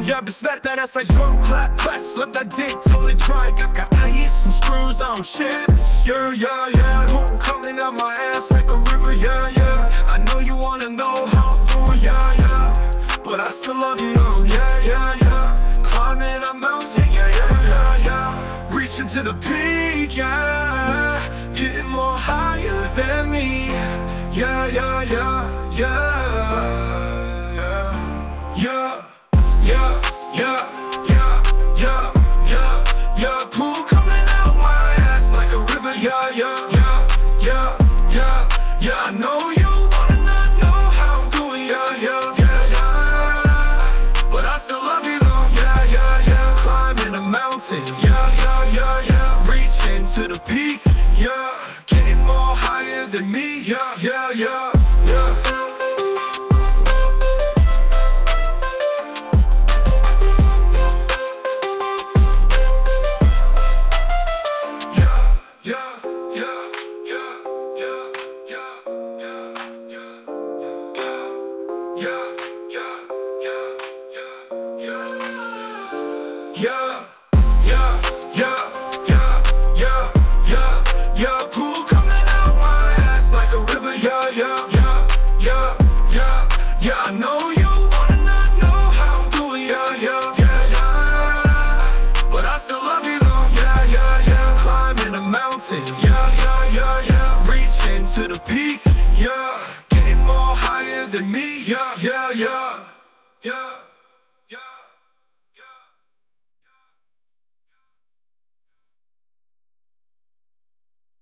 Я без that ass like drum clap, clap, slip that dick till it dry. Got ice, some screws on shit. Yeah, yeah, yeah. Hope coming out my ass like a river, yeah, yeah. I know you wanna know how I'm doing, yeah, yeah. But I still love you though, yeah, yeah, yeah. Climbing a mountain, yeah, yeah, yeah, yeah. Reaching to the peak, yeah. Getting more higher than me. Yeah, yeah, yeah, yeah. Yeah, yeah, yeah, yeah, yeah, yeah, yeah. Pool coming out my ass like a river. Yeah, yeah, yeah, yeah, yeah, yeah. I know you wanna not know how I'm doing. Yeah, yeah, yeah, yeah. But I still love you though. Yeah, yeah, yeah. Climbing a mountain. Yeah, yeah, yeah, yeah. Reaching to the peak. Yeah, getting more higher than me. Yeah, yeah, yeah, yeah. Yeah, yeah, yeah, yeah, yeah, yeah, yeah. Pool coming out my ass like a river. Yeah, yeah, yeah, yeah, yeah, yeah. I know you wanna not know how I'm doing. Yeah, yeah, yeah, yeah. But I still love you though. Yeah, yeah, yeah. Climbing a mountain. Yeah, yeah, yeah, yeah. Reaching to the peak.